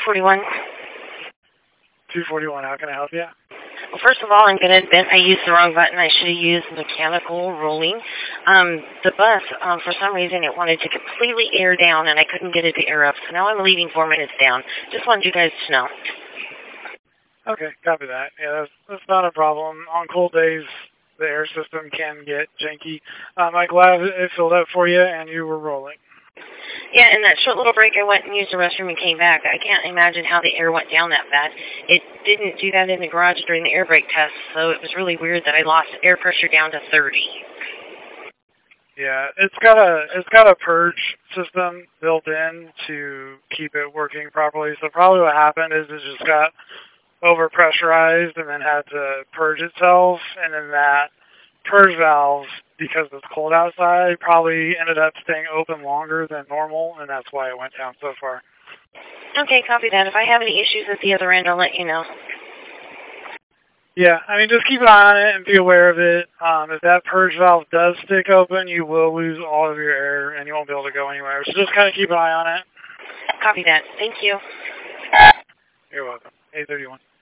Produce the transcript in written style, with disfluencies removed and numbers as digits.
241. 241, how can I help you? Well, first of all, I'm going to admit I used the wrong button. I should have used mechanical rolling. The bus, for some reason, it wanted to completely air down, and I couldn't get it to air up. So now I'm leaving 4 minutes down. Just wanted you guys to know. Okay, copy that. Yeah, that's not a problem. On cold days, the air system can get janky. I'm glad it filled up for you, and you were rolling. Yeah, in that short little break, I went and used the restroom and came back. I can't imagine how the air went down that bad. It didn't do that in the garage during the air brake test, so it was really weird that I lost air pressure down to 30. Yeah, it's got a purge system built in to keep it working properly. So probably what happened is it just got overpressurized and then had to purge itself, and then that purge valve, because it's cold outside, probably ended up staying open longer than normal, and that's why it went down so far. Okay, copy that. If I have any issues at the other end, I'll let you know. Yeah, I mean, just keep an eye on it and be aware of it. If that purge valve does stick open, you will lose all of your air, and you won't be able to go anywhere. So just kind of keep an eye on it. Copy that. Thank you. You're welcome. 831.